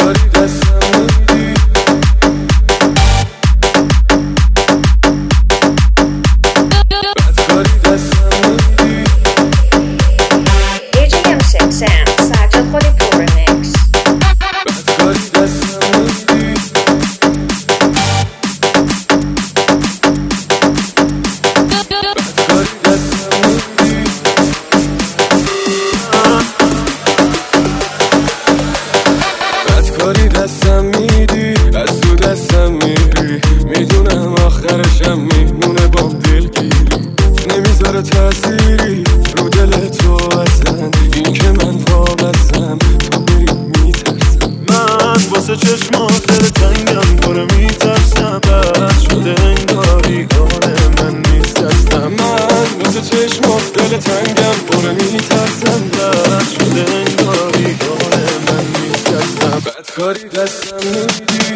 بدکاری دستم میدی بدکاری دستم میدی AGM6 Sam سجاد خودی پور مکس بدکاری دستم میدی بدکاری دستم میدی بدکاری دستم میدی از تو دستم میری میدونم آخرشم میمونه با دلگیری نمیذاره تأثیری رو دل تو اصلا این که من وابستم تو بری میترسم من واسه چشمات دل تنگم پره میترسم بد شده انگاری کار من نیست دستم من واسه چشمات دل تنگم پره میترسم بد شده انگاری کار من نیست دستم بدکاری دستم میدی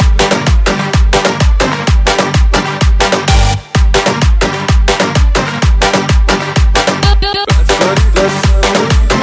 بدکاری دستم میدی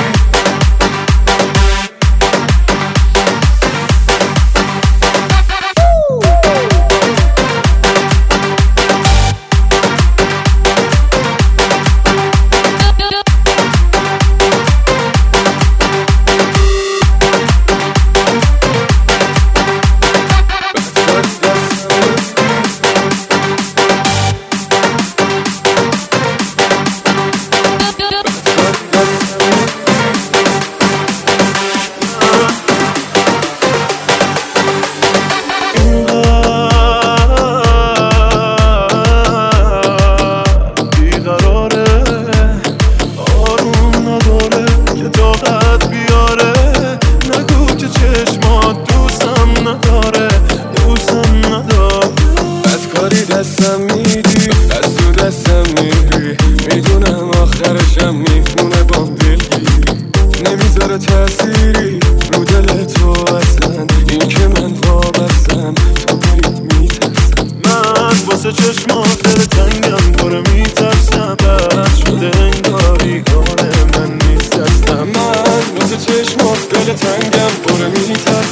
دستم میدی از تو دستم میری میدونم آخرشم میمونه با دلگیری نمیذاره تأثیری رو دل تو اصلا این که من وابستم تو بری میترسم من واسه چشمات دل تنگم پره میترسم بد شده انگاری کار من نیست دستم من واسه چشمات دل تنگم پره میترسم